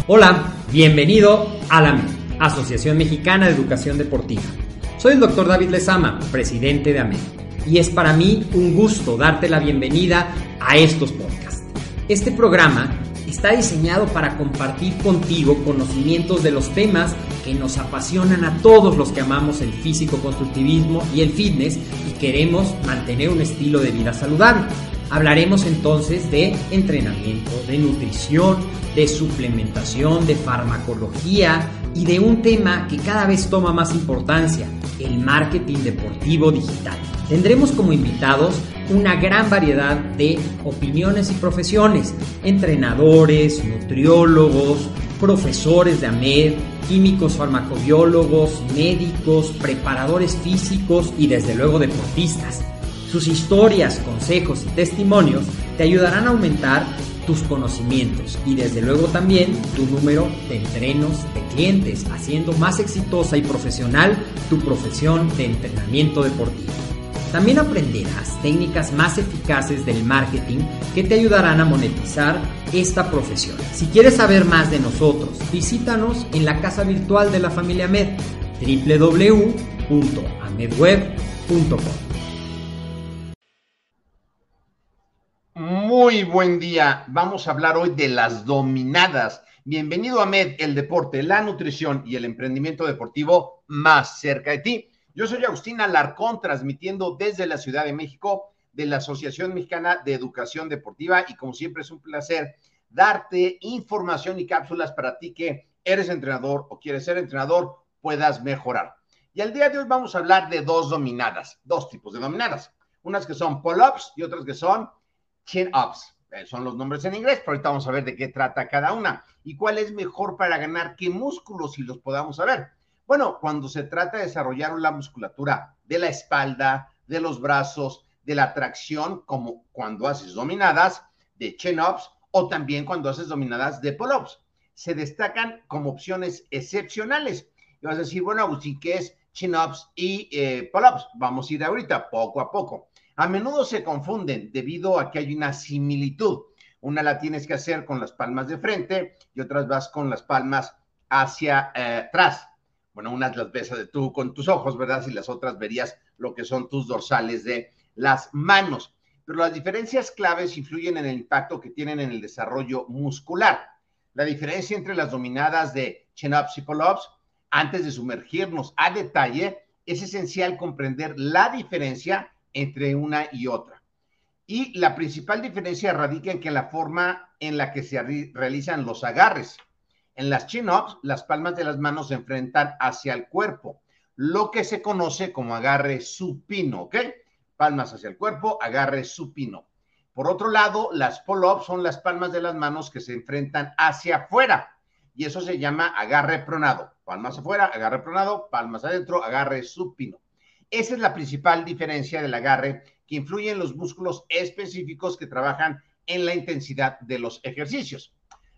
Hola, bienvenido a la AMED, Asociación Mexicana de Educación Deportiva. Soy el Dr. David Lezama, presidente de AMED, y es para mí un gusto darte la bienvenida a estos podcasts. Este programa está diseñado para compartir contigo conocimientos de los temas que nos apasionan a todos los que amamos el físico-constructivismo y el fitness y queremos mantener un estilo de vida saludable. Hablaremos entonces de entrenamiento, de nutrición, de suplementación, de farmacología y de un tema que cada vez toma más importancia, el marketing deportivo digital. Tendremos como invitados una gran variedad de opiniones y profesiones, entrenadores, nutriólogos, profesores de AMED, químicos farmacobiólogos, médicos, preparadores físicos y desde luego deportistas. Sus historias, consejos y testimonios te ayudarán a aumentar tus conocimientos y desde luego también tu número de entrenos de clientes, haciendo más exitosa y profesional tu profesión de entrenamiento deportivo. También aprenderás técnicas más eficaces del marketing que te ayudarán a monetizar esta profesión. Si quieres saber más de nosotros, visítanos en la casa virtual de la familia AMED, www.amedweb.com. Muy buen día. Vamos a hablar hoy de las dominadas. Bienvenido a AMED, el deporte, la nutrición y el emprendimiento deportivo más cerca de ti. Yo soy Agustín Alarcón, transmitiendo desde la Ciudad de México de la Asociación Mexicana de Educación Deportiva y como siempre es un placer darte información y cápsulas para ti que eres entrenador o quieres ser entrenador, puedas mejorar. Y al día de hoy vamos a hablar de dos tipos de dominadas. Unas que son pull-ups y otras que son chin-ups. Son los nombres en inglés, pero ahorita vamos a ver de qué trata cada una y cuál es mejor para ganar, qué músculos si los podamos saber. Bueno, cuando se trata de desarrollar la musculatura de la espalda, de los brazos, de la tracción, como cuando haces dominadas de chin-ups o también cuando haces dominadas de pull-ups. Se destacan como opciones excepcionales. Y vas a decir, bueno, Agustín, ¿qué es chin-ups y pull-ups? Vamos a ir ahorita, poco a poco. A menudo se confunden debido a que hay una similitud. Una la tienes que hacer con las palmas de frente y otras vas con las palmas hacia atrás. Bueno, unas las ves tú con tus ojos, ¿verdad? Y las otras verías lo que son tus dorsales de las manos. Pero las diferencias claves influyen en el impacto que tienen en el desarrollo muscular. La diferencia entre las dominadas de chin-ups y pull-ups, antes de sumergirnos a detalle, es esencial comprender la diferencia entre una y otra. Y la principal diferencia radica en que la forma en la que se realizan los agarres. En las chin-ups, las palmas de las manos se enfrentan hacia el cuerpo, lo que se conoce como agarre supino, ¿ok? Palmas hacia el cuerpo, agarre supino. Por otro lado, las pull-ups son las palmas de las manos que se enfrentan hacia afuera, y eso se llama agarre pronado. Palmas afuera, agarre pronado, palmas adentro, agarre supino. Esa es la principal diferencia del agarre que influye en los músculos específicos que trabajan en la intensidad de los ejercicios.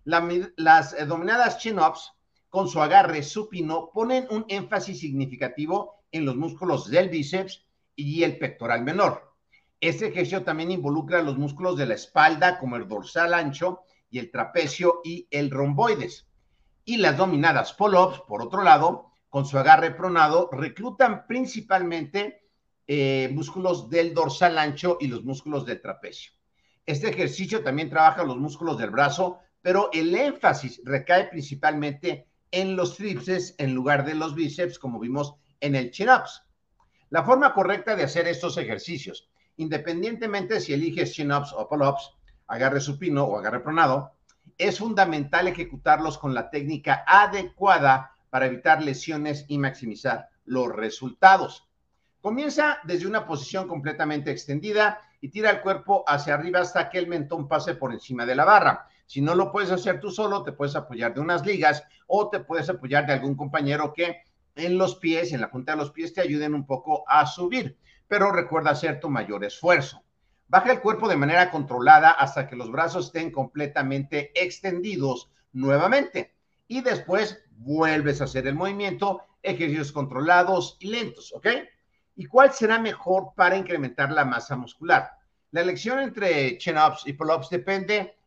Las dominadas chin-ups con su agarre supino ponen un énfasis significativo en los músculos del bíceps y el pectoral menor. Este ejercicio también involucra los músculos de la espalda como el dorsal ancho y el trapecio y el romboides. Y las dominadas pull-ups, por otro lado, con su agarre pronado, reclutan principalmente músculos del dorsal ancho y los músculos del trapecio. Este ejercicio también trabaja los músculos del brazo, pero el énfasis recae principalmente en los tríceps en lugar de los bíceps, como vimos en el chin-ups. La forma correcta de hacer estos ejercicios, independientemente si eliges chin-ups o pull-ups, agarre supino o agarre pronado, es fundamental ejecutarlos con la técnica adecuada para evitar lesiones y maximizar los resultados. Comienza desde una posición completamente extendida y tira el cuerpo hacia arriba hasta que el mentón pase por encima de la barra. Si no lo puedes hacer tú solo, te puedes apoyar de unas ligas o te puedes apoyar de algún compañero que en los pies, en la punta de los pies, te ayuden un poco a subir. Pero recuerda hacer tu mayor esfuerzo. Baja el cuerpo de manera controlada hasta que los brazos estén completamente extendidos nuevamente. Y después vuelves a hacer el movimiento, ejercicios controlados y lentos, ¿ok? ¿Y cuál será mejor para incrementar la masa muscular? La elección entre chin-ups y pull-ups depende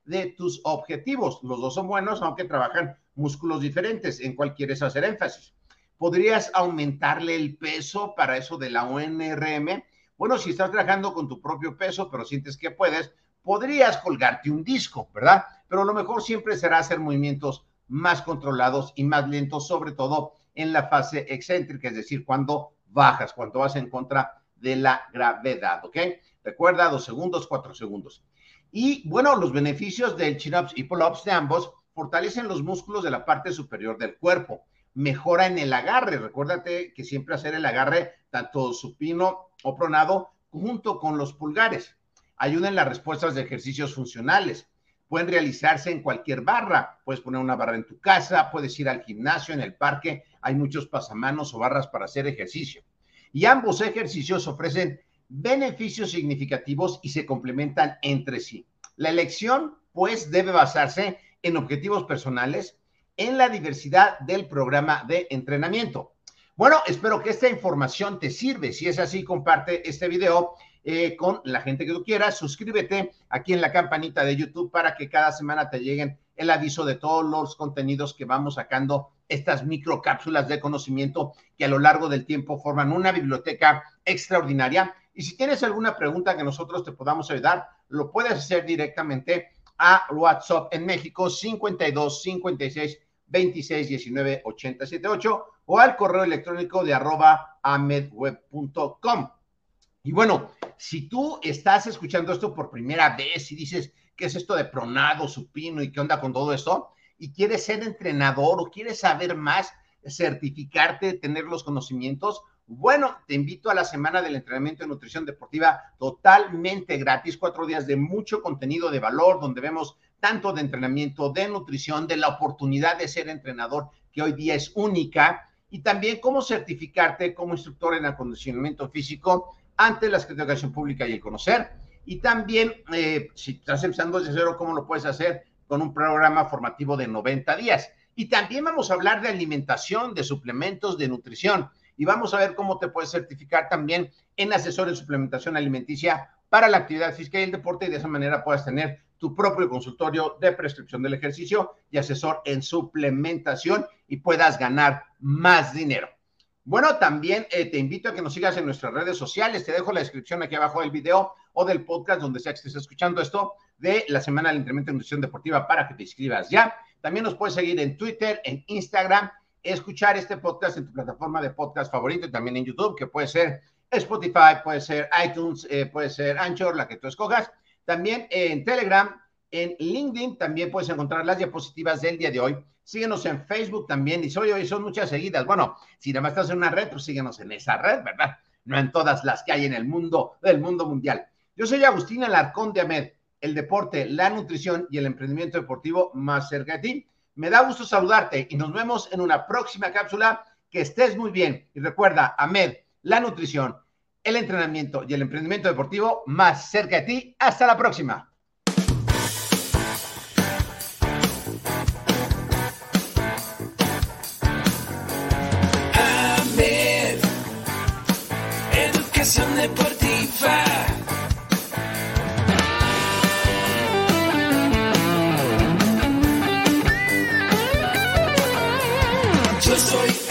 de tus objetivos. Los dos son buenos, aunque trabajan músculos diferentes. ¿En cuál quieres hacer énfasis? ¿Podrías aumentarle el peso para eso de la ONRM? Bueno, si estás trabajando con tu propio peso, pero sientes que puedes, podrías colgarte un disco, ¿verdad? Pero lo mejor siempre será hacer movimientos más controlados y más lentos, sobre todo en la fase excéntrica, es decir, cuando bajas, cuando vas en contra de la gravedad, ¿ok? Recuerda, 2 segundos, 4 segundos. Y bueno, los beneficios del chin-ups y pull-ups de ambos fortalecen los músculos de la parte superior del cuerpo, mejora en el agarre. Recuérdate que siempre hacer el agarre, tanto supino o pronado, junto con los pulgares. Ayuda en las respuestas de ejercicios funcionales. Pueden realizarse en cualquier barra. Puedes poner una barra en tu casa, puedes ir al gimnasio, en el parque. Hay muchos pasamanos o barras para hacer ejercicio. Y ambos ejercicios ofrecen beneficios significativos y se complementan entre sí. La elección, pues, debe basarse en objetivos personales, en la diversidad del programa de entrenamiento. Bueno, espero que esta información te sirve. Si es así, comparte este video con la gente que tú quieras. Suscríbete aquí en la campanita de YouTube para que cada semana te lleguen el aviso de todos los contenidos que vamos sacando, estas microcápsulas de conocimiento que a lo largo del tiempo forman una biblioteca extraordinaria. Y si tienes alguna pregunta que nosotros te podamos ayudar, lo puedes hacer directamente a WhatsApp en México, 52 56 26 19 80 78, o al correo electrónico de @amedweb.com. Y bueno, si tú estás escuchando esto por primera vez y dices, ¿qué es esto de pronado, supino y qué onda con todo esto? Y quieres ser entrenador o quieres saber más, certificarte, tener los conocimientos, bueno, te invito a la Semana del Entrenamiento de Nutrición Deportiva totalmente gratis, 4 días de mucho contenido de valor, donde vemos tanto de entrenamiento, de nutrición, de la oportunidad de ser entrenador, que hoy día es única, y también cómo certificarte como instructor en acondicionamiento físico ante la Secretaría de Educación Pública y el Conocer. Y también, si estás empezando desde cero, cómo lo puedes hacer con un programa formativo de 90 días. Y también vamos a hablar de alimentación, de suplementos, de nutrición. Y vamos a ver cómo te puedes certificar también en asesor en suplementación alimenticia para la actividad física y el deporte, y de esa manera puedas tener tu propio consultorio de prescripción del ejercicio y asesor en suplementación y puedas ganar más dinero. Bueno, también te invito a que nos sigas en nuestras redes sociales. Te dejo la descripción aquí abajo del video o del podcast, donde sea que estés escuchando esto, de la Semana del Entrenamiento de Nutrición Deportiva, para que te inscribas ya. También nos puedes seguir en Twitter, en Instagram, escuchar este podcast en tu plataforma de podcast favorito y también en YouTube, que puede ser Spotify, puede ser iTunes, puede ser Anchor, la que tú escojas. También en Telegram, en LinkedIn, también puedes encontrar las diapositivas del día de hoy. Síguenos en Facebook también. Y hoy son muchas seguidas. Bueno, si nada más estás en una red, pues síguenos en esa red, ¿verdad? No en todas las que hay en el mundo, del mundo mundial. Yo soy Agustín Alarcón de AMED, el deporte, la nutrición y el emprendimiento deportivo más cerca de ti. Me da gusto saludarte y nos vemos en una próxima cápsula. Que estés muy bien. Y recuerda, AMED, la nutrición, el entrenamiento y el emprendimiento deportivo más cerca de ti. Hasta la próxima. AMED, educación deportiva. Yo soy